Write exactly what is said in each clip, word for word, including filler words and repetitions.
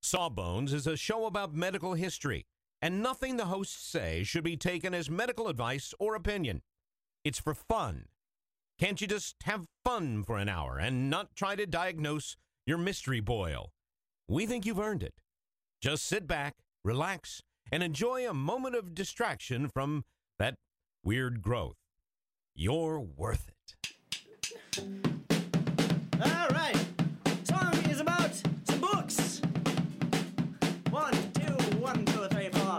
Sawbones is a show about medical history, and nothing the hosts say should be taken as medical advice or opinion. It's for fun. Can't you just have fun for an hour and not try to diagnose your mystery boil? We think you've earned it. Just sit back, relax, and enjoy a moment of distraction from that weird growth. You're worth it. All right. Song is about some books. One, two, one, two, three, four.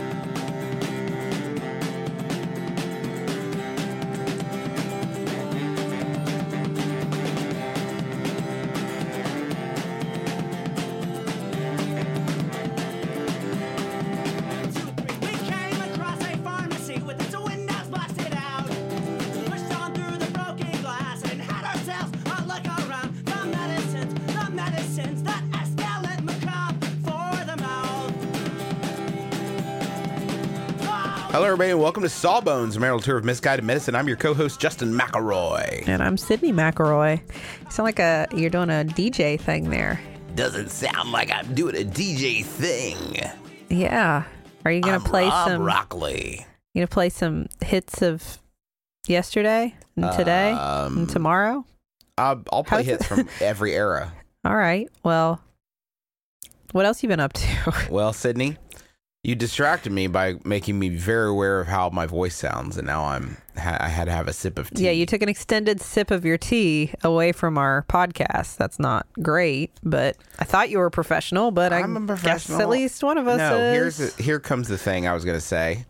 Hello, everybody, and welcome to Sawbones, a marital tour of misguided medicine. I'm your co-host, Justin McElroy. And I'm Sydney McElroy. You sound like a you're doing a D J thing there. Doesn't sound like I'm doing a D J thing. Yeah. Are you gonna I'm play Rob some? Rockley. You gonna play some hits of yesterday and today Um, and tomorrow? I'll, I'll play How's hits it- from every era. All right. Well, what else you been up to? Well, Sydney, you distracted me by making me very aware of how my voice sounds, and now I'm ha- I had to have a sip of tea. Yeah, you took an extended sip of your tea away from our podcast. That's not great, but I thought you were a professional. But I'm I a guess professional. at least one of us No, is. here's the, here comes the thing I was gonna say.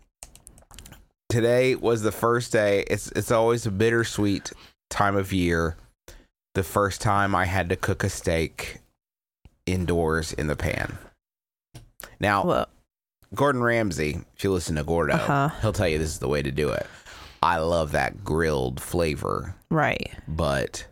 Today was the first day. It's it's always a bittersweet time of year. The first time I had to cook a steak indoors in the pan. Now, Well, Gordon Ramsay, if you listen to Gordo, Uh-huh. he'll tell you this is the way to do it. I love that grilled flavor, right. but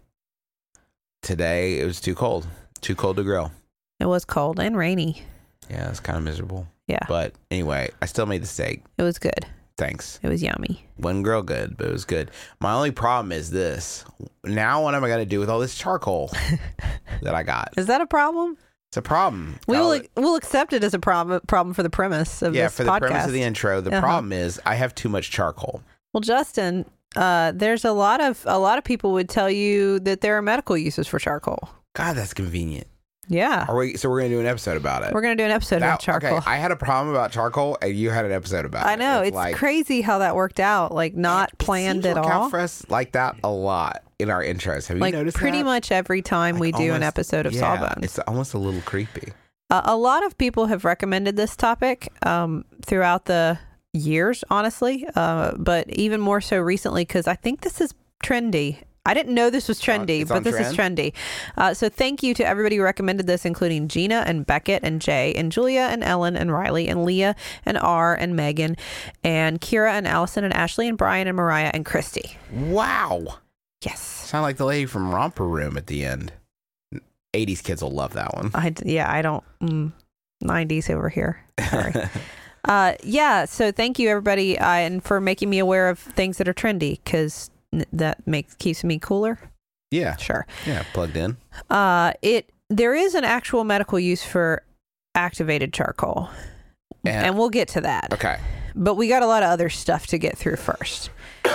today it was too cold. Too cold to grill. It was cold and rainy. Yeah, it's kind of miserable. Yeah, But anyway, I still made the steak. it was good. Thanks. It was yummy. Wasn't grill good, but it was good. My only problem is this. Now what am I going to do with all this charcoal that I got? Is that a problem? It's a problem. We Tell will it- we'll accept it as a problem problem for the premise of yeah, this for the podcast. premise of the intro. The Uh-huh. problem is I have too much charcoal. Well, Justin, uh, there's a lot of a lot of people would tell you that there are medical uses for charcoal. God, that's convenient. Yeah, Are we? So we're going to do an episode about it. we're gonna do an episode That- about charcoal. Okay, I had a problem about charcoal, and you had an episode about it. I know it's, like, crazy how that worked out. Like not it planned seems at to work out all. for us like that a lot in our intros. Have you Like noticed pretty that? much every time we Like do an almost- episode of yeah, Sawbones. It's almost a little creepy. Uh, a lot of people have recommended this topic um, throughout the years, honestly, uh, but even more so recently because I think this is trendy. I didn't know this was on- trendy, it's but on this is trendy. Uh, so thank you to everybody who recommended this, including Gina and Beckett and Jay and Julia and Ellen and Riley and Leah and R and Megan and Kira and Allison and Ashley and Brian and Mariah and Christy. Wow. Yes. Sound like the lady from Romper Room at the end. eighties kids will love that one. I, yeah, I don't, mm, nineties over here. Sorry. Uh, yeah, so thank you everybody, uh, and for making me aware of things that are trendy because n- that makes keeps me cooler. Yeah. Sure. Yeah, plugged in. Uh, it there is an actual medical use for activated charcoal, And- and we'll get to that. Okay. But we got a lot of other stuff to get through first.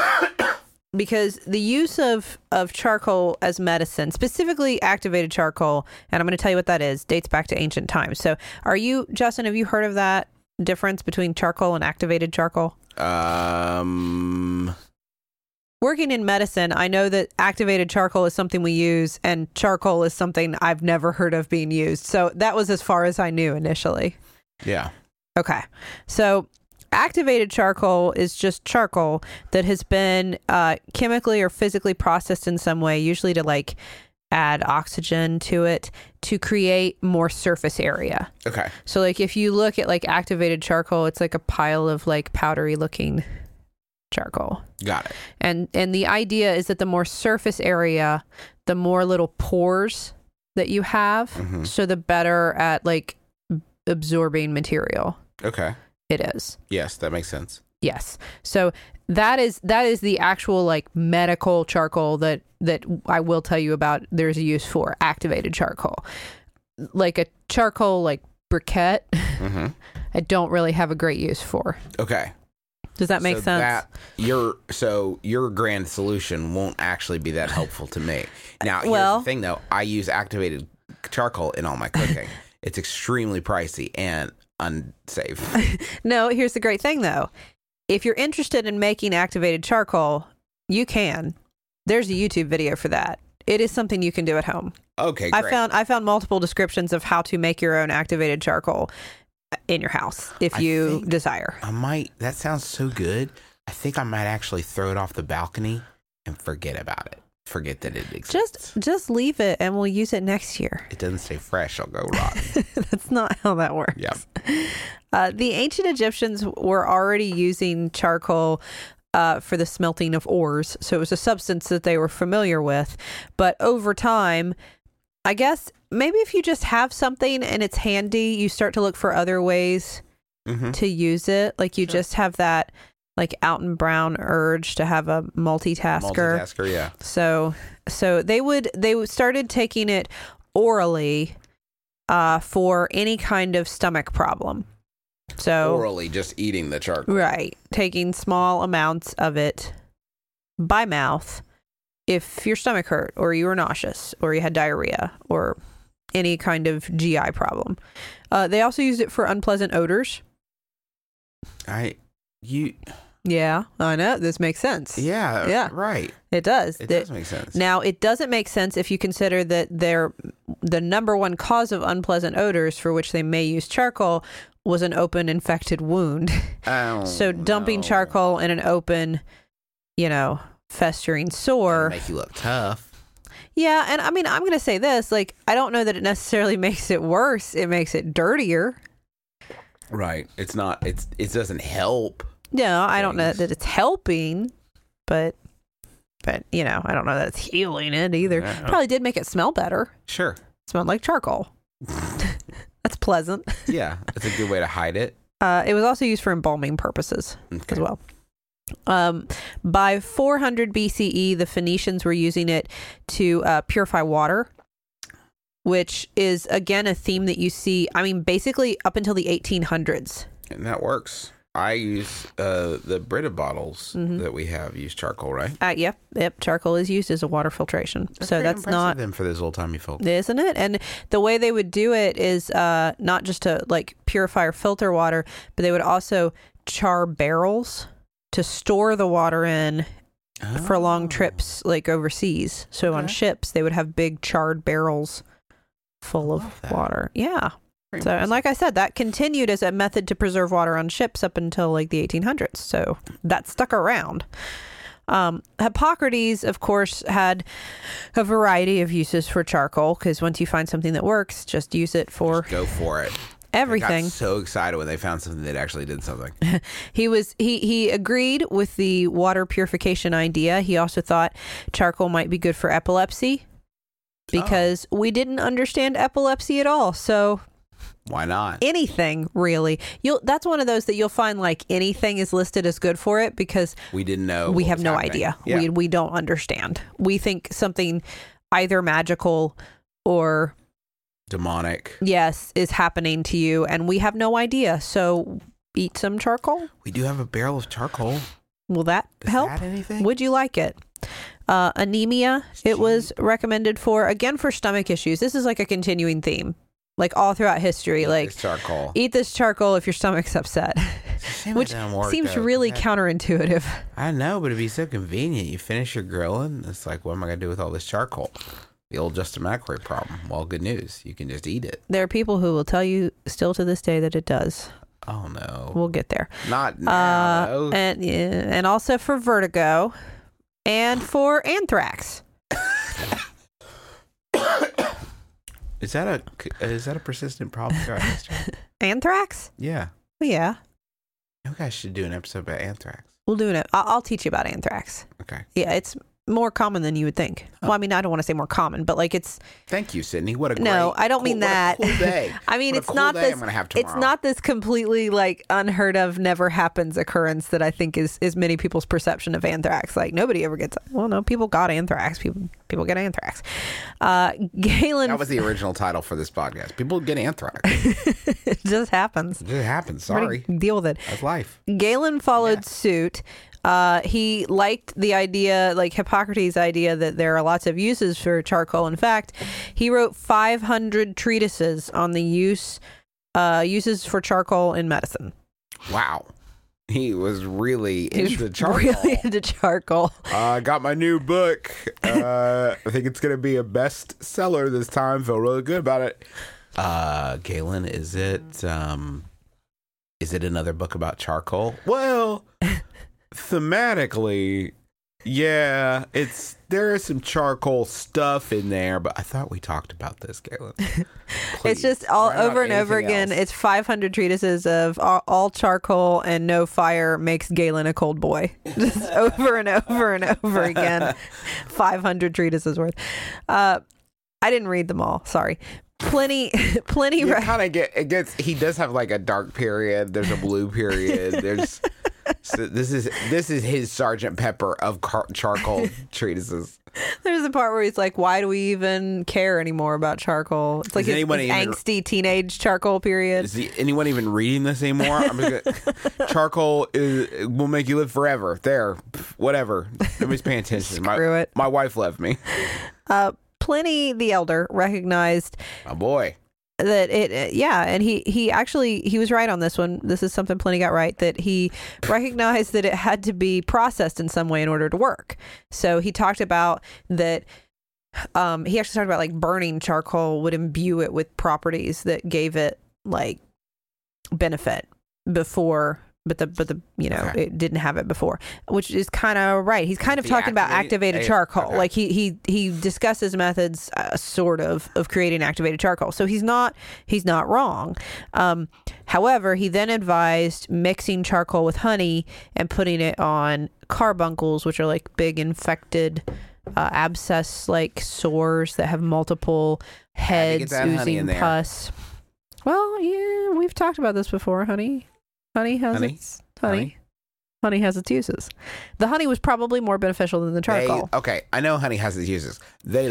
Because the use of, of charcoal as medicine, specifically activated charcoal, and I'm going to tell you what that is, dates back to ancient times. So are you, Justin, have you heard of that difference between charcoal and activated charcoal? Um. Working in medicine, I know that activated charcoal is something we use, and charcoal is something I've never heard of being used. So that was as far as I knew initially. Yeah. Okay. So activated charcoal is just charcoal that has been uh, chemically or physically processed in some way, usually to like add oxygen to it to create more surface area. Okay. So like if you look at like activated charcoal, it's like a pile of like powdery looking charcoal. Got it. And and the idea is that the more surface area, the more little pores that you have, Mhm. so the better at like absorbing material Okay. it is. Yes, that makes sense. Yes. So that is that is the actual like medical charcoal that that I will tell you about. There's a use for activated charcoal. like a charcoal like briquette, Mm-hmm. I don't really have a great use for. Okay. Does that make so sense? That your so your grand solution won't actually be that helpful to me. Now, here's Well- the thing though. I use activated charcoal in all my cooking. It's extremely pricey and unsafe. No, here's the great thing though. If you're interested in making activated charcoal, you can. There's a YouTube video for that. It is something you can do at home. Okay, I great. found I found multiple descriptions of how to make your own activated charcoal in your house if I you think- desire. I might. That sounds so good. I think I might actually throw it off the balcony and forget about it. Forget that it exists. Just just leave it and we'll use it next year. it doesn't stay fresh. I'll go rotten. That's not how that works. Yep. Uh, the ancient Egyptians were already using charcoal uh, for the smelting of ores. So it was a substance that they were familiar with. But over time, I guess maybe if you just have something and it's handy, you start to look for other ways Mm-hmm. to use it. Like you Sure. just have that like Alton Brown urge to have a multitasker. Multitasker, yeah. So so they would they started taking it orally uh, for any kind of stomach problem. So Orally, just eating the charcoal. right, taking small amounts of it by mouth if your stomach hurt or you were nauseous or you had diarrhea or any kind of G I problem. Uh, they also used it for unpleasant odors. I, you, Yeah, I know. This makes sense. yeah, Yeah. right. It does. It The- does make sense. Now, it doesn't make sense if you consider that they're, the number one cause of unpleasant odors for which they may use charcoal was an open infected wound. Oh, So dumping no. charcoal in an open, you know, festering It'll sore. make you look tough. Yeah, and I mean, I'm going to say this, like, I don't know that it necessarily makes it worse. It makes it dirtier. Right. It's not. It's. It doesn't help. No, I don't know Things. that it's helping, but, but, you know, I don't know that it's healing it either. Yeah. Probably did make it smell better. Sure. Smelled like charcoal. That's pleasant. Yeah, it's a good way to hide it. Uh, it was also used for embalming purposes Okay. as well. Um, by four hundred B C E, the Phoenicians were using it to uh, purify water, which is, again, a theme that you see, I mean, basically up until the eighteen hundreds. And that works. I use uh, the Brita bottles Mhm. that we have use charcoal, right? Uh, yep, yep, charcoal is used as a water filtration. so very that's impressive not... of them for those old timey folks. Isn't it? And the way they would do it is uh, not just to like purify or filter water, but they would also char barrels to store the water in for long Oh. trips, like overseas. So on Okay. ships, they would have big charred barrels full I of love that. water. Yeah. Very So, and impressive. like I said, that continued as a method to preserve water on ships up until like the eighteen hundreds. So that stuck around. Um, Hippocrates, of course, had a variety of uses for charcoal because once you find something that works, just use it for Just go for it. everything. I got so excited when they found something that actually did something. He was he he agreed with the water purification idea. He also thought charcoal might be good for epilepsy because we didn't understand epilepsy at all. So Why not? anything really, you'll that's one of those that you'll find like anything is listed as good for it because We didn't know. we what have was no happening. idea. Yeah. We we don't understand. We think something either magical or Demonic. yes is happening to you, and we have no idea. So eat some charcoal. We do have a barrel of charcoal. Will that Does help? that anything? Would you like it? Uh, anemia, it was recommended for, again, for stomach issues. This is like a continuing theme, like all throughout history. Eat Like, this charcoal. eat this charcoal if your stomach's upset, It's a shame it which doesn't work, seems though, 'cause really that- counterintuitive. I know, but it'd be so convenient. You finish your grilling. It's like, what am I going to do with all this charcoal? The old Justin McElroy problem. Well, good news. You can just eat it. There are people who will tell you still to this day that it does. Oh, no. We'll get there. Not now, Uh, though. and, yeah, and also for vertigo and for anthrax. Is that a is that a persistent problem throughout history? Anthrax? Yeah. Well, yeah. You guys should do an episode about anthrax. We'll do it. I'll, I'll teach you about anthrax. Okay. Yeah, it's more common than you would think. Well, I mean, I don't want to say more common, but like it's. Thank you, Sydney. What a great, No, I don't cool, mean that. What a cool day. I mean, What a it's cool not day this. I'm gonna have It's tomorrow. not this completely like unheard of, never happens occurrence that I think is is many people's perception of anthrax. Like nobody ever gets. Well, no, people got anthrax. People people get anthrax. Uh, Galen. That was the original title for this podcast. People get anthrax. It just happens. It happens. Sorry. Deal with it. That's life. Galen followed Yeah. suit. Uh, he liked the idea, like Hippocrates' idea, that there are lots of uses for charcoal. In fact, he wrote five hundred treatises on the use uh, uses for charcoal in medicine. Wow. He was really He was into charcoal. really into charcoal. Uh, I got my new book. Uh, I think it's going to be a bestseller this time. Feel really good about it. Uh, Galen, is it um, is it another book about charcoal? Well, thematically, yeah, it's there is some charcoal stuff in there, but I thought we talked about this, Galen. It's Please, just all write out over and over anything again. else. It's five hundred treatises of all, all charcoal and no fire makes Galen a cold boy. Just over and over and over again. five hundred treatises worth. Uh, I didn't read them all. Sorry. Plenty, plenty. You Ra- kind of get it gets. He does have like a dark period. There's a blue period. There's so this is this is his Sergeant Pepper of car- charcoal treatises. There's a part where he's like, "Why do we even care anymore about charcoal?" It's like Is his, anyone his even- angsty teenage charcoal period. Is the, anyone even reading this anymore? I'm just gonna, charcoal is, will make you live forever. There, whatever. Nobody's paying attention. Screw my, it. My wife left me. Uh, Pliny the Elder recognized Oh boy. that it, uh, yeah, and he he actually he was right on this one. This is something Pliny got right, that he recognized that it had to be processed in some way in order to work. So he talked about that. Um, he actually talked about like burning charcoal would imbue it with properties that gave it like benefit before. But the but the you know Okay. it didn't have it before, which is kind of right. He's kind of The talking about activated- activated eh, charcoal. okay. Like he he he discusses methods, uh, sort of, of creating activated charcoal. So he's not he's not wrong. Um, however, he then advised mixing charcoal with honey and putting it on carbuncles, which are like big infected uh, abscess like sores that have multiple Had to get heads that honey in oozing there. pus. Well, yeah, we've talked about this before, honey. Honey has Honey? its honey. Honey? honey. has its uses. The honey was probably more beneficial than the They, charcoal. okay, I know honey has its uses. They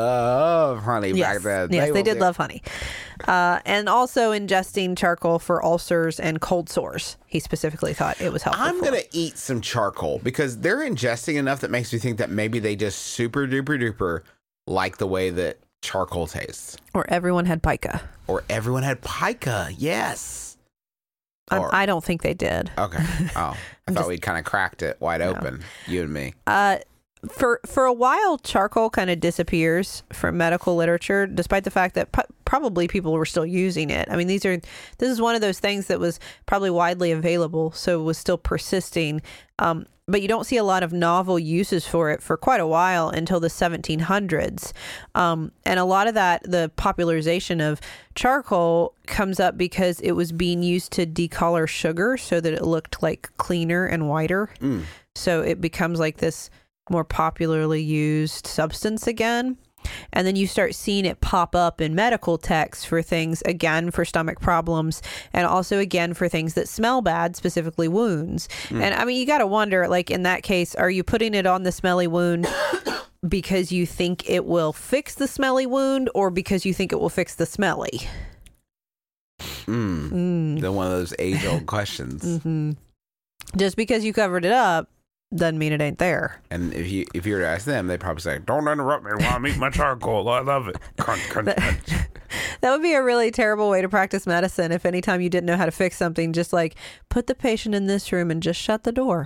love honey yes, back then. yes, they, will did do- love honey, uh, and also ingesting charcoal for ulcers and cold sores. He specifically thought it was helpful. I'm for. gonna eat some charcoal because they're ingesting enough that makes me think that maybe they just super duper duper like the way that charcoal tastes. Or everyone had pica. Or everyone had pica. Yes. I, Or- I don't think they did. Okay. Oh, I I'm thought just- we'd kind of cracked it wide open, you and me. Uh, for for a while, charcoal kind of disappears from medical literature, despite the fact that p- probably people were still using it. I mean, these are this is one of those things that was probably widely available, so it was still persisting. Um, but you don't see a lot of novel uses for it for quite a while until the seventeen hundreds. Um, and a lot of that, the popularization of charcoal comes up because it was being used to decolor sugar so that it looked like cleaner and whiter. Mm. So it becomes like this more popularly used substance again. And then you start seeing it pop up in medical texts for things, again, for stomach problems, and also, again, for things that smell bad, specifically wounds. And I mean, you got to wonder, like, in that case, are you putting it on the smelly wound because you think it will fix the smelly wound or because you think it will fix the smelly? Mm. Mm. The one of those age old questions. hmm Just because you covered it up doesn't mean it ain't there. And if you if you were to ask them, they'd probably say, "Don't interrupt me while I'm eating my charcoal. I love it." Crunch, crunch, That, crunch. that would be a really terrible way to practice medicine if anytime you didn't know how to fix something, just like put the patient in this room and just shut the door.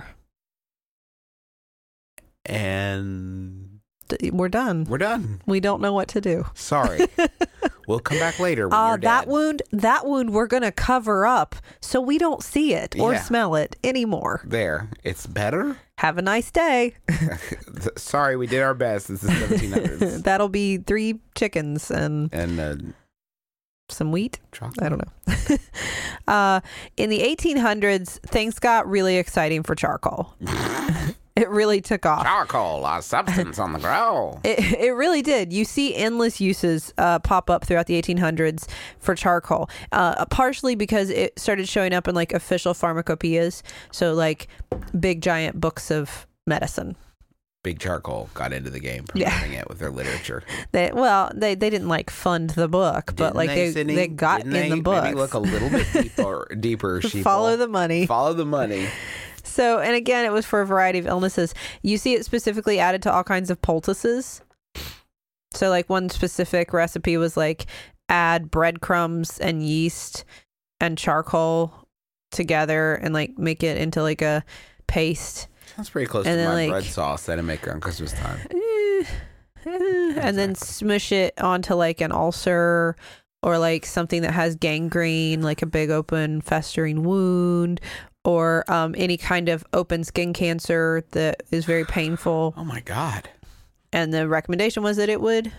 And D- We're done. we're done. We don't know what to do. Sorry. We'll come back later when Uh, you're that dead. wound, that wound we're going to cover up so we don't see it or Yeah. smell it anymore. There. It's better. Have a nice day. Sorry, we did our best. This is seventeen hundreds. That'll be three chickens and And uh, some wheat. chocolate. I don't know. uh, in the eighteen hundreds, things got really exciting for charcoal. It really took off. Charcoal, a substance on the ground. It, it really did. You see endless uses uh, pop up throughout the eighteen hundreds for charcoal, uh, partially because it started showing up in like official pharmacopoeias, so like big giant books of medicine. Big Charcoal got into the game, Yeah. promoting it with their literature. They well, they, they didn't like fund the book, but Didn't like they Sydney? they got Didn't in they the book. Maybe look a little bit deeper, deeper. Sheeple. Follow the money. Follow the money. So, and again, it was for a variety of illnesses. You see it specifically added to all kinds of poultices. So, like one specific recipe was like add breadcrumbs and yeast and charcoal together and like make it into like a paste. Sounds pretty close And to then, my like- bread sauce that I make around Christmas time. Eh, eh, and then smush it onto like an ulcer or like something that has gangrene, like a big open festering wound, or um, any kind of open skin cancer that is very painful. Oh my God. And the recommendation was that it would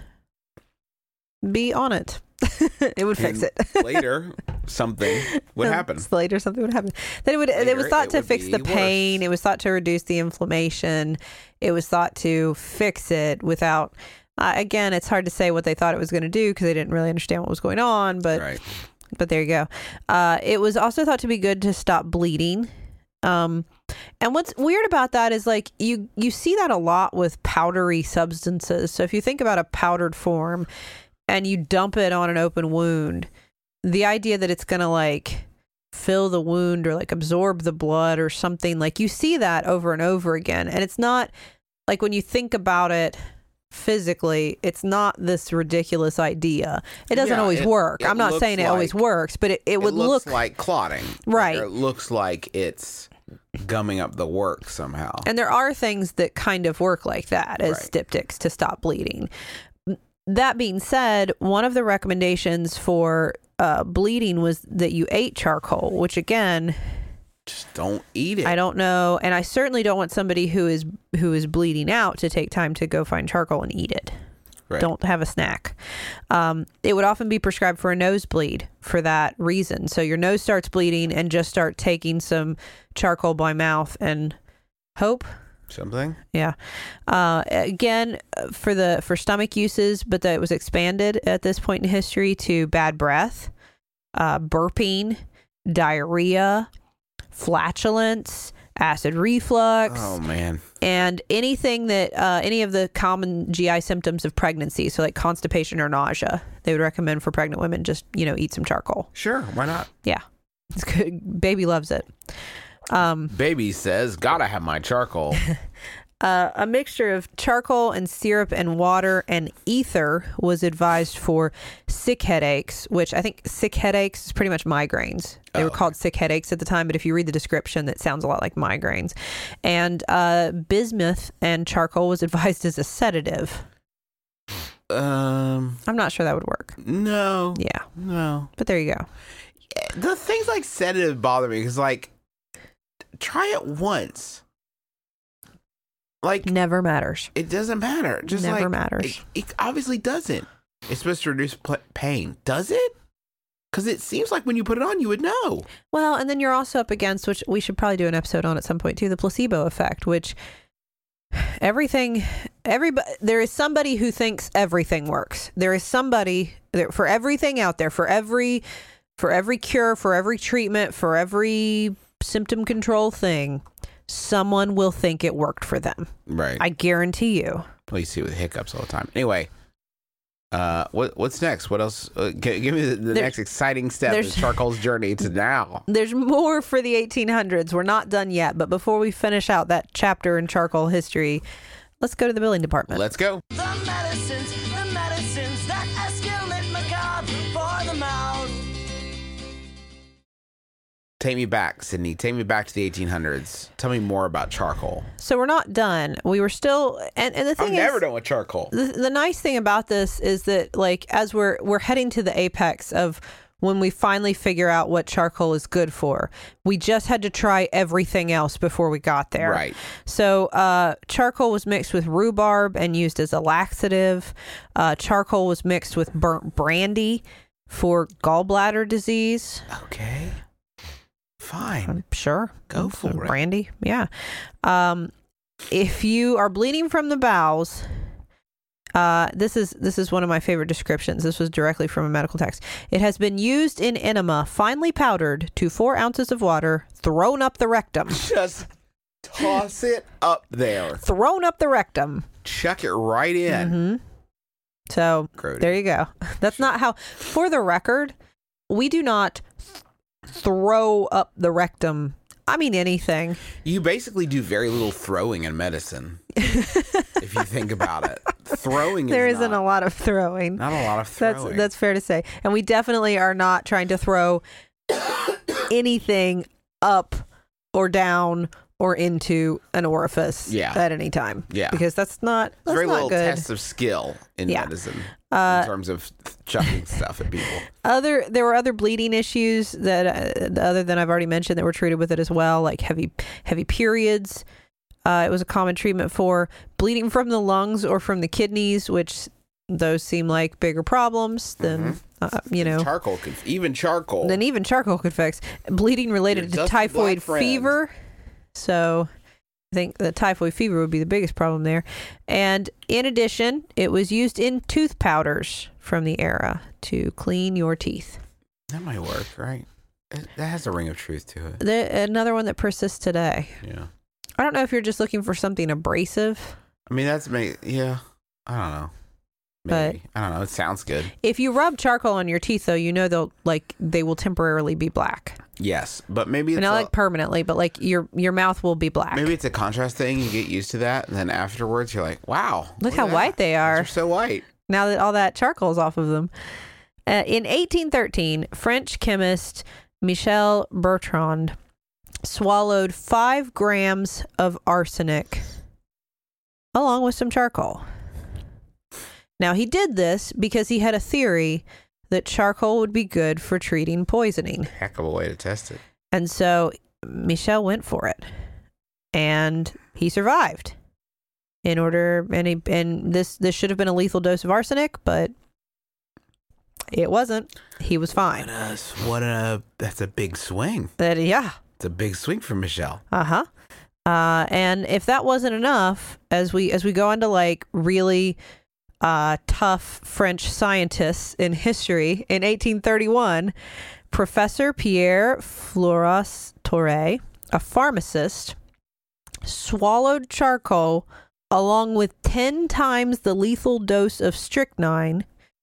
be on it. It would fix And it. Later, something would happen. Later, something would happen. Then it would. It was Later, thought it to would fix be the pain. worse. It was thought to reduce the inflammation. It was thought to fix it without. Uh, again, it's hard to say what they thought it was going to do because they didn't really understand what was going on. But Right. but there you go. Uh, it was also thought to be good to stop bleeding. Um, and what's weird about that is like you you see that a lot with powdery substances. So if you think about a powdered form and you dump it on an open wound, the idea that it's going to like fill the wound or like absorb the blood or something, like you see that over and over again. And it's not like when you think about it physically, it's not this ridiculous idea. It doesn't Yeah, always it- work. it I'm not looks saying it always like- works, but it, it would it looks look like clotting. Right. Like, it looks like it's gumming up the work somehow. And there are things that kind of work like that as Right. styptics to stop bleeding. That being said, one of the recommendations for uh, bleeding was that you ate charcoal, which again, Just don't eat it. I don't know. And I certainly don't want somebody who is who is bleeding out to take time to go find charcoal and eat it. Right. Don't have a snack. Um, it would often be prescribed for a nosebleed for that reason. So your nose starts bleeding and just start taking some charcoal by mouth and hope. Something? Yeah. Uh, again, uh, for the for stomach uses, but that it was expanded at this point in history to bad breath, uh, burping, diarrhea, flatulence, acid reflux, Oh, man. and anything that uh, any of the common G I symptoms of pregnancy, so like constipation or nausea. They would recommend for pregnant women just, you know, eat some charcoal. Sure. Why not? Yeah. It's good. Baby loves it. Um, Baby says, gotta have my charcoal. Uh, a mixture of charcoal and syrup and water and ether was advised for sick headaches, which I think sick headaches is pretty much migraines. They were Oh. called sick headaches at the time, but if you read the description, that sounds a lot like migraines. And uh, bismuth and charcoal was advised as a sedative. um, I'm not sure that would work. no. Yeah, No. but there you go. The things like sedative bother me because, like, try it once. Like, Never matters. it doesn't matter. Just Never like, matters. It, it obviously doesn't. It's supposed to reduce pl- pain. Does it? Because it seems like when you put it on, you would know. Well, and then you're also up against, which we should probably do an episode on at some point too, the placebo effect, which everything, everybody, there is somebody who thinks everything works. There is somebody there for everything out there, for every, for every cure, for every treatment, for every symptom control thing, someone will think it worked for them. Right. I guarantee you. Well, you see with hiccups all the time. Anyway, uh, what what's next? What else? Uh, g- give me the, the There- next exciting step in there's- Charcoal's journey to now. There's more for the eighteen hundreds. We're not done yet, but before we finish out that chapter in charcoal history, let's go to the billing department. Let's go. The medicines, the medicines that escalate macabre for the mouth. Take me back, Sydney. Take me back to the eighteen hundreds. Tell me more about charcoal. So we're not done. We were still, and, and the thing I'm is, never done with charcoal. the, the nice thing about this is that, like, as we're we're heading to the apex of when we finally figure out what charcoal is good for, we just had to try everything else before we got there. Right. So uh, charcoal was mixed with rhubarb and used as a laxative. Uh, charcoal was mixed with burnt brandy for gallbladder disease. Okay. Fine. I'm sure. Go Some for it. Brandy, yeah. Um, if you are bleeding from the bowels, uh, this is this is one of my favorite descriptions. This was directly from a medical text. It has been used in enema, finely powdered to four ounces of water, thrown up the rectum. Just toss it up there. Thrown up the rectum. Chuck it right in. Mm-hmm. So Grody. there you go. That's not how, for the record, we do not th- throw up the rectum. I mean anything. You basically do very little throwing in medicine. If you think about it. Throwing is There isn't not, a lot of throwing. not a lot of throwing. That's that's fair to say. And we definitely are not trying to throw anything up or down or into an orifice Yeah. at any time. Yeah. Because that's not that's very not little good. test of skill in Yeah. medicine Uh, in terms of chucking stuff at people. Other there were other bleeding issues that uh, other than I've already mentioned that were treated with it as well, like heavy heavy periods. Uh, it was a common treatment for bleeding from the lungs or from the kidneys, which those seem like bigger problems than uh, you know Charcoal could, even charcoal. than even charcoal could fix. Bleeding related Your to dusty typhoid black friend. fever. So I think the typhoid fever would be the biggest problem there. And in addition, it was used in tooth powders from the era to clean your teeth. That might work, right? It, that has a ring of truth to it. The, another one that persists today. Yeah. I don't know if you're just looking for something abrasive. I mean, that's me. Yeah. I don't know. Maybe. I don't know. It sounds good. If you rub charcoal on your teeth, though, you know they'll like they will temporarily be black. Yes, but maybe it's Not a, like permanently, but like your your mouth will be black. maybe it's a contrast thing. You get used to that, and then afterwards you're like, "Wow, Look at how that. white they are. They're so white." Now that all that charcoal's off of them. Uh, in eighteen thirteen, French chemist Michel Bertrand swallowed five grams of arsenic along with some charcoal. Now, he did this because he had a theory that charcoal would be good for treating poisoning. Heck of a way to test it. And so Michel went for it. And he survived. In order, and, he, and this, this should have been a lethal dose of arsenic, but it wasn't. He was fine. What a, what a that's a big swing. That, yeah. It's a big swing for Michelle. Uh-huh. Uh, and if that wasn't enough, as we as we go into like really uh, tough French scientists in history, in eighteen thirty-one, Professor Pierre Floras-Torre, a pharmacist, swallowed charcoal along with ten times the lethal dose of strychnine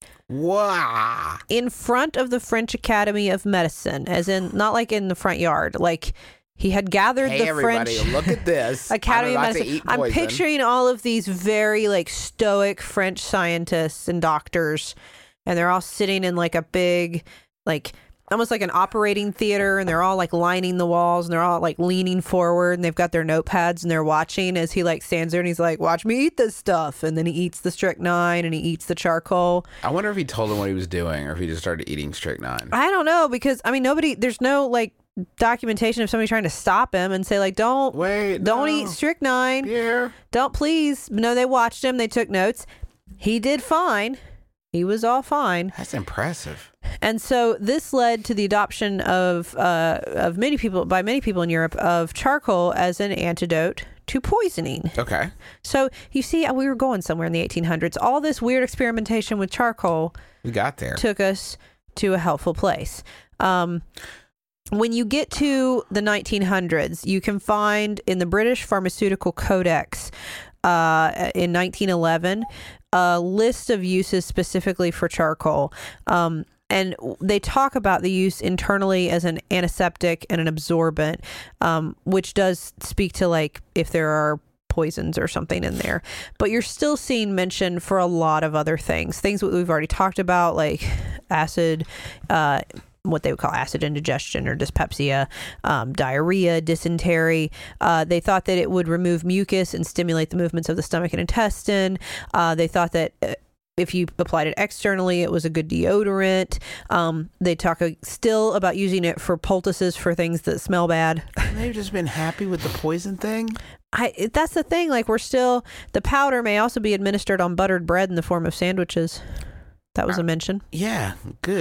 Wow. in front of the French Academy of Medicine, as in not like in the front yard, like he had gathered Hey the everybody, French look at this. Academy I'm of about to Medicine. eat I'm poison. picturing all of these very like stoic French scientists and doctors, and they're all sitting in like a big, like almost like an operating theater, and they're all like lining the walls, and they're all like leaning forward, and they've got their notepads, and they're watching as he like stands there, and he's like, "Watch me eat this stuff," and then he eats the strychnine, and he eats the charcoal. I wonder if he told him what he was doing, or if he just started eating strychnine. I don't know, because I mean, nobody, there's no like documentation of somebody trying to stop him and say like, "Don't Wait, don't no. eat strychnine." Pierre. Don't please. No, they watched him. They took notes. He did fine. He was all fine. That's impressive. And so this led to the adoption of uh, of many people by many people in Europe of charcoal as an antidote to poisoning. Okay. So you see, we were going somewhere in the eighteen hundreds. All this weird experimentation with charcoal We got there. took us to a helpful place. Um, when you get to the nineteen hundreds, you can find in the British Pharmaceutical Codex uh, in nineteen eleven a list of uses specifically for charcoal. Um, and they talk about the use internally as an antiseptic and an absorbent, um, which does speak to like if there are poisons or something in there. But you're still seeing mention for a lot of other things. Things that we've already talked about, like acid, uh, what they would call acid indigestion or dyspepsia, um, diarrhea, dysentery. Uh, they thought that it would remove mucus and stimulate the movements of the stomach and intestine. Uh, they thought that uh, if you applied it externally, it was a good deodorant. Um, they talk uh, still about using it for poultices for things that smell bad. They've just been happy with the poison thing. I, that's the thing. Like we're still, the powder may also be administered on buttered bread in the form of sandwiches. That was a mention. Yeah, good.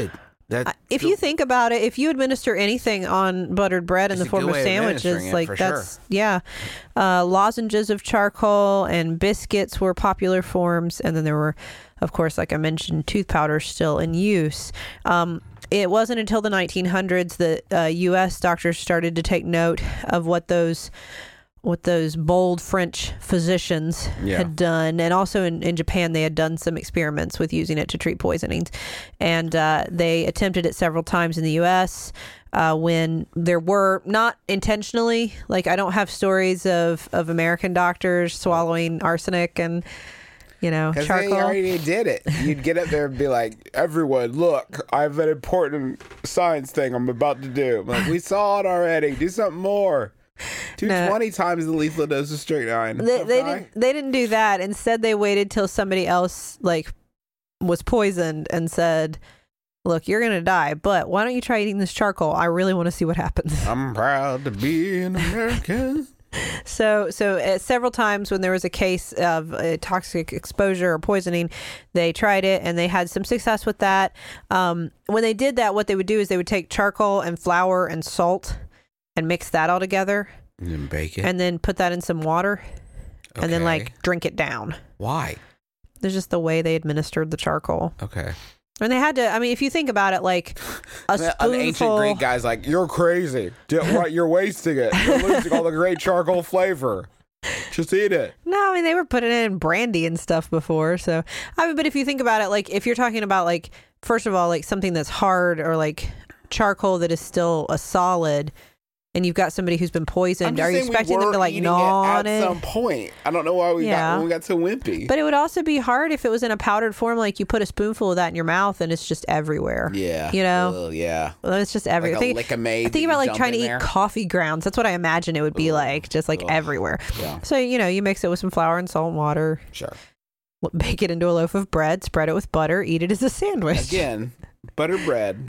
That, Uh, If you think about it, if you administer anything on buttered bread in It's the a form good of way of sandwiches, administering it, like for that's yeah, uh, lozenges of charcoal and biscuits were popular forms, and then there were, of course, like I mentioned, tooth powder still in use. Um, it wasn't until the nineteen hundreds that uh, U S doctors started to take note of what those what those bold French physicians Yeah. had done. And also in, in Japan, they had done some experiments with using it to treat poisonings. And uh, they attempted it several times in the U S uh, when there were, not intentionally, like I don't have stories of, of American doctors swallowing arsenic and, you know, Because charcoal. they already did it. You'd get up there and be like, everyone, look, I have an important science thing I'm about to do. I'm like, we saw it already. Do something more. two hundred twenty No. times the lethal dose of strychnine. They, they Okay. didn't. They didn't do that. Instead, they waited till somebody else like was poisoned and said, "Look, you're gonna die, but why don't you try eating this charcoal? I really want to see what happens." I'm proud to be an American. So, so uh, several times when there was a case of uh, toxic exposure or poisoning, they tried it and they had some success with that. Um, when they did that, what they would do is they would take charcoal and flour and salt and mix that all together, And then bake it. and then put that in some water, and then Okay. like drink it down. Why? There's just the way they administered the charcoal. Okay. And they had to, I mean, if you think about it, like a An ancient spoonful. Greek guy's like, you're crazy. Ju- what- You're wasting it. You're losing all the great charcoal flavor. Just eat it. No, I mean, they were putting it in brandy and stuff before. So, I mean, but if you think about it, like if you're talking about like, first of all, like something that's hard or like charcoal that is still a solid, and you've got somebody who's been I'm poisoned, just are you saying we expecting them were to like eating gnaw it on at it? some point. I don't know why we Yeah. got when we got so wimpy. But it would also be hard if it was in a powdered form, like you put a spoonful of that in your mouth and it's just everywhere. yeah. You know? Ugh, yeah. Well, it's just everywhere. Like a think, Lick-a-Maid I think that about you like dump trying to in eat there. coffee grounds. That's what I imagine it would be like, just like Ugh. everywhere. Yeah. So, you know, you mix it with some flour and salt and water, Sure. bake it into a loaf of bread, spread it with butter, eat it as a sandwich. Again, butter bread.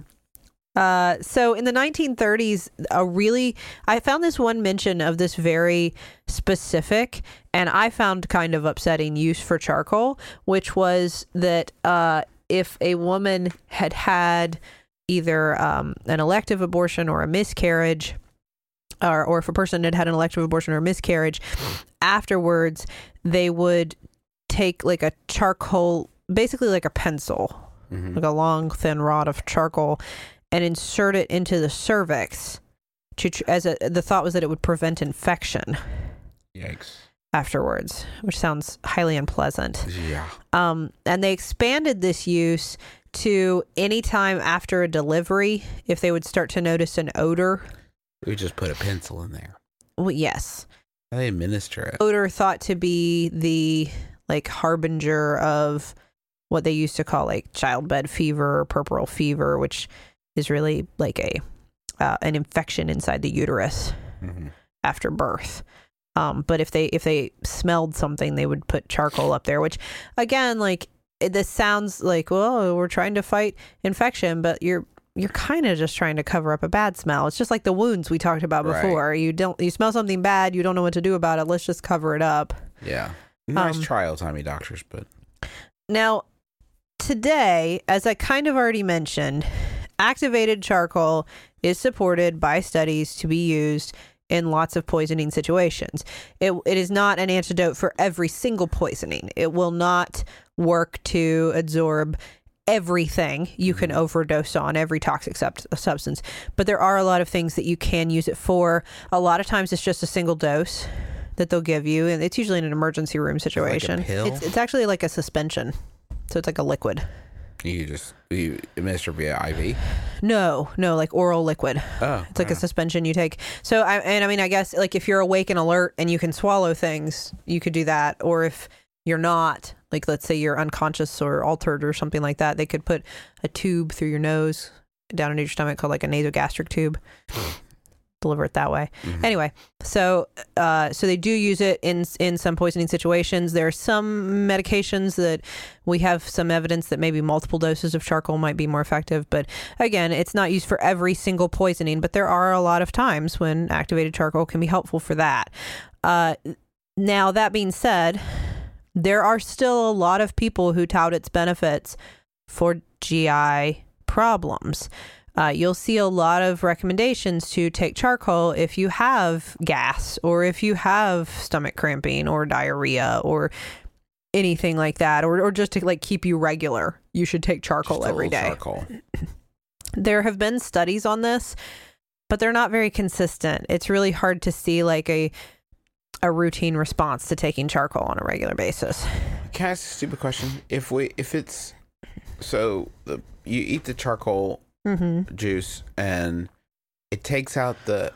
Uh, so in the nineteen thirties, a really, I found this one mention of this very specific and I found kind of upsetting use for charcoal, which was that uh, if a woman had had either um, an elective abortion or a miscarriage, or, or if a person had had an elective abortion or a miscarriage, afterwards they would take like a charcoal, basically like a pencil, Mhm. like a long thin rod of charcoal, and insert it into the cervix to tr- as a, the thought was that it would prevent infection Yikes. afterwards, which sounds highly unpleasant. Yeah. Um, and they expanded this use to any time after a delivery, if they would start to notice an odor. We just put a pencil in there. Well, yes, How they administer it. odor thought to be the like harbinger of what they used to call like childbed fever or puerperal fever, which is really like a uh, an infection inside the uterus Mhm. after birth. Um, but if they if they smelled something, they would put charcoal up there, which again, like it, this sounds like, well, we're trying to fight infection, but you're you're kind of just trying to cover up a bad smell. It's just like the wounds we talked about Right. before. You don't you smell something bad, you don't know what to do about it. Let's just cover it up. Yeah. Nice Um, trial, Tommy doctors, but Now, today, as I kind of already mentioned, activated charcoal is supported by studies to be used in lots of poisoning situations. It, it is not an antidote for every single poisoning. It will not work to absorb everything you can overdose on, every toxic sub- substance. But there are a lot of things that you can use it for. A lot of times it's just a single dose that they'll give you, and it's usually in an emergency room situation. pill? It's, it's actually like a suspension. So it's like a liquid. you just you administer via I V. No, no, like oral liquid. Oh, It's like a suspension you take. So, I, and I mean, I guess like if you're awake and alert and you can swallow things, you could do that. Or if you're not, like let's say you're unconscious or altered or something like that, they could put a tube through your nose down into your stomach called like a nasogastric tube. Deliver it that way. Mm-hmm. Anyway, so uh, so they do use it in in some poisoning situations. There are some medications that we have some evidence that maybe multiple doses of charcoal might be more effective. But again, it's not used for every single poisoning. But there are a lot of times when activated charcoal can be helpful for that. Uh, now, that being said, there are still a lot of people who tout its benefits for G I problems. Uh, you'll see a lot of recommendations to take charcoal if you have gas or if you have stomach cramping or diarrhea or anything like that, or, or just to like keep you regular. You should take charcoal Just a every little day. Charcoal. There have been studies on this, but they're not very consistent. It's really hard to see like a a routine response to taking charcoal on a regular basis. Can I ask a stupid question? If we, if it's so, the you eat the charcoal Mm-hmm. juice and it takes out the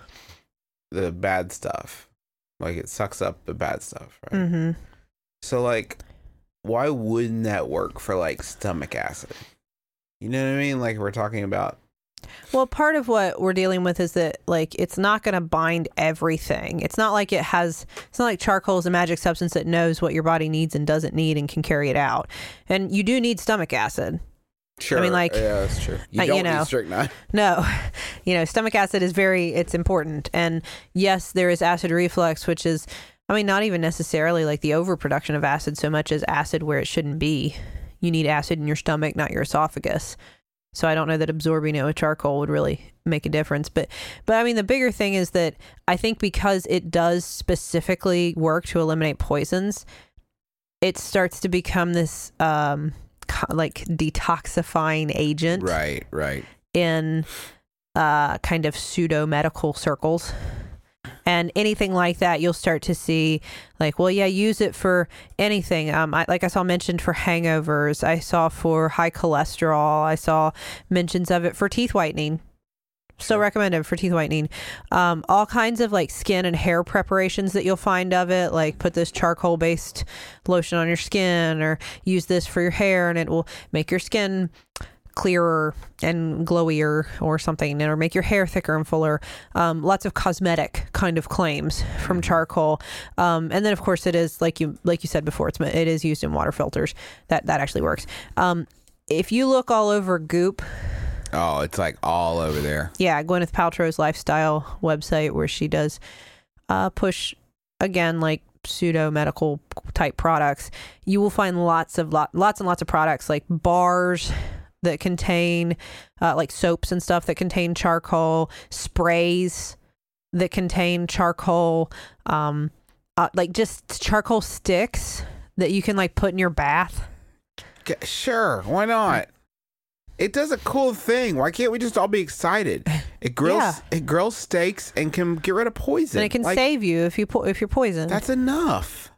the bad stuff, like it sucks up the bad stuff, right? Mm-hmm. So, like, why wouldn't that work for like stomach acid? You know what I mean? Like we're talking about. Well, part of what we're dealing with is that like it's not going to bind everything. It's not like it has. It's not like charcoal is a magic substance that knows what your body needs and doesn't need and can carry it out. And you do need stomach acid. Sure. I mean, like, yeah, that's true. You uh, don't you know, need strychnine. No, you know, stomach acid is very. It's important. And yes, there is acid reflux, which is. I mean, not even necessarily like the overproduction of acid so much as acid where it shouldn't be. You need acid in your stomach, not your esophagus. So I don't know that absorbing it with charcoal would really make a difference. But, but I mean, the bigger thing is that I think because it does specifically work to eliminate poisons, it starts to become this um, co- like detoxifying agent Right, right. in uh, kind of pseudo medical circles. And anything like that, you'll start to see like, well, yeah, use it for anything. Um, I, like I saw mentioned for hangovers. I saw for high cholesterol. I saw mentions of it for teeth whitening. So recommended for teeth whitening. Um, all kinds of like skin and hair preparations that you'll find of it. Like put this charcoal based lotion on your skin or use this for your hair and it will make your skin clearer and glowier or something, or make your hair thicker and fuller. Um, lots of cosmetic kind of claims from charcoal. Um, and then of course it is like you like you said before, it's it is used in water filters. That that actually works. Um, if you look all over Goop, Oh, it's like all over there. yeah, Gwyneth Paltrow's lifestyle website where she does uh, push again like pseudo medical type products, you will find lots of lot, lots and lots of products like bars that contain uh, like soaps and stuff that contain charcoal, sprays that contain charcoal, um, uh, like just charcoal sticks that you can like put in your bath. Okay, sure, why not? It does a cool thing. Why can't we just all be excited? It grills Yeah. it grills steaks and can get rid of poison. And it can Like, save you if you po- if you're poisoned. That's enough.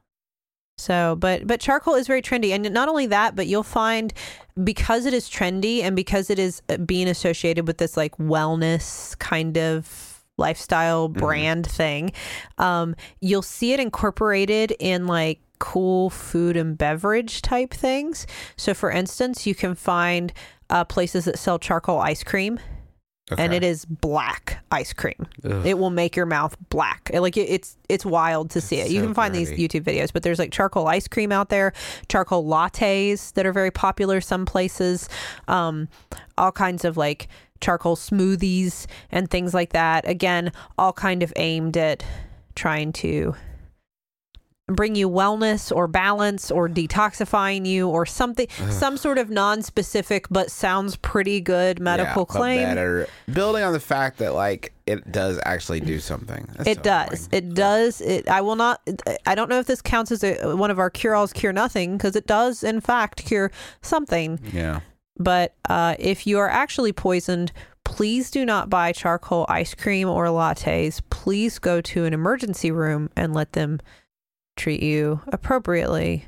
So, but but charcoal is very trendy, and not only that, but you'll find because it is trendy and because it is being associated with this like wellness kind of lifestyle brand mm-hmm. thing, um, you'll see it incorporated in like cool food and beverage type things. So, for instance, you can find uh, places that sell charcoal ice cream. Okay. And it is black ice cream. Ugh. It will make your mouth black. Like it, it's it's wild to see it. You so can find dirty. these YouTube videos, but there's like charcoal ice cream out there, charcoal lattes that are very popular some places, um, all kinds of like charcoal smoothies and things like that. Again, all kind of aimed at trying to bring you wellness or balance or detoxifying you or something, Ugh. some sort of non-specific but sounds pretty good medical Yeah, but claim. better. Building on the fact that like it does actually do something. That's It so does. annoying. It does. It. I will not. I don't know if this counts as a, one of our cure-alls cure nothing, because it does in fact cure something. Yeah. But uh, if you are actually poisoned, please do not buy charcoal ice cream or lattes. Please go to an emergency room and let them treat you appropriately.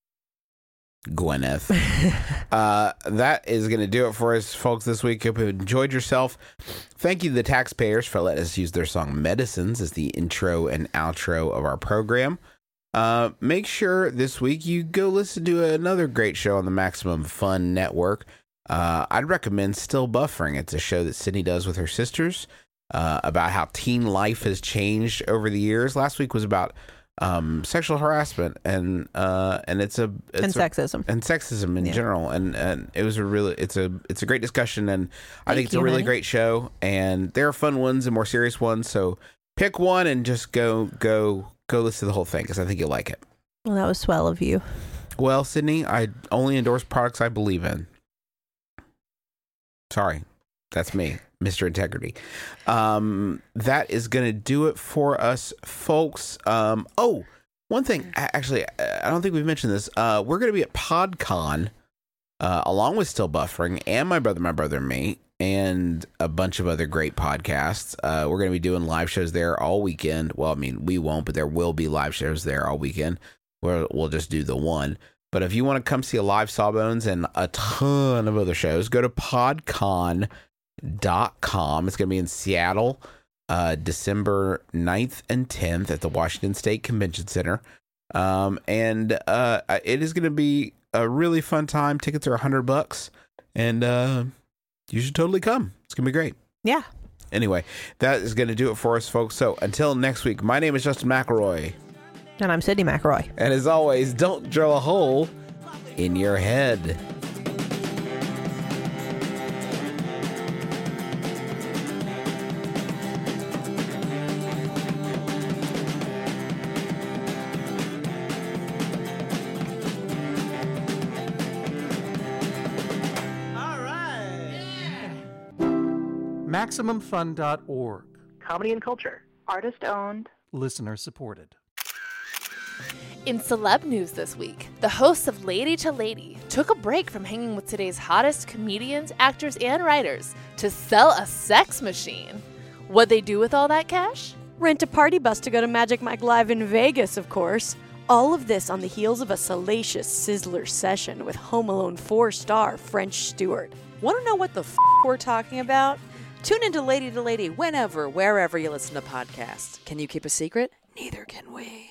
Gwyneth. uh, that is going to do it for us, folks, this week. Hope you enjoyed yourself. Thank you to the taxpayers for letting us use their song Medicines as the intro and outro of our program. Uh, make sure this week you go listen to another great show on the Maximum Fun Network. Uh, I'd recommend Still Buffering. It's a show that Sydney does with her sisters uh, about how teen life has changed over the years. Last week was about um sexual harassment and uh and it's a it's And a, sexism. and sexism in Yeah. general, and and it was a really it's a it's a great discussion, and I Thank think it's you, a really honey. great show, and there are fun ones and more serious ones, so pick one and just go go go listen to the whole thing, because I think you'll like it. Well, that was swell of you. Well, Sydney, I only endorse products I believe in. Sorry. That's me, Mister Integrity. Um, that is going to do it for us, folks. Um, oh, one thing. Actually, I don't think we've mentioned this. Uh, we're going to be at PodCon, uh, along with Still Buffering and My Brother, My Brother and Me, and a bunch of other great podcasts. Uh, we're going to be doing live shows there all weekend. Well, I mean, we won't, but there will be live shows there all weekend where we'll just do the one. But if you want to come see a live Sawbones and a ton of other shows, go to podcon dot com. It's going to be in Seattle, uh, December ninth and tenth at the Washington State Convention Center. Um, and uh, it is going to be a really fun time. Tickets are a hundred bucks, and uh, you should totally come. It's going to be great. Yeah. Anyway, that is going to do it for us, folks. So until next week, my name is Justin McElroy. And I'm Sydney McElroy. And as always, don't drill a hole in your head. Maximum Fun dot org. Comedy and culture. Artist owned. Listener supported. In celeb news this week, the hosts of Lady to Lady took a break from hanging with today's hottest comedians, actors, and writers to sell a sex machine. What'd they do with all that cash? Rent a party bus to go to Magic Mike Live in Vegas, of course. All of this on the heels of a salacious Sizzler session with Home Alone four star French Stewart. Want to know what the f*** we're talking about? Tune into Lady to Lady whenever, wherever you listen to podcasts. Can you keep a secret? Neither can we.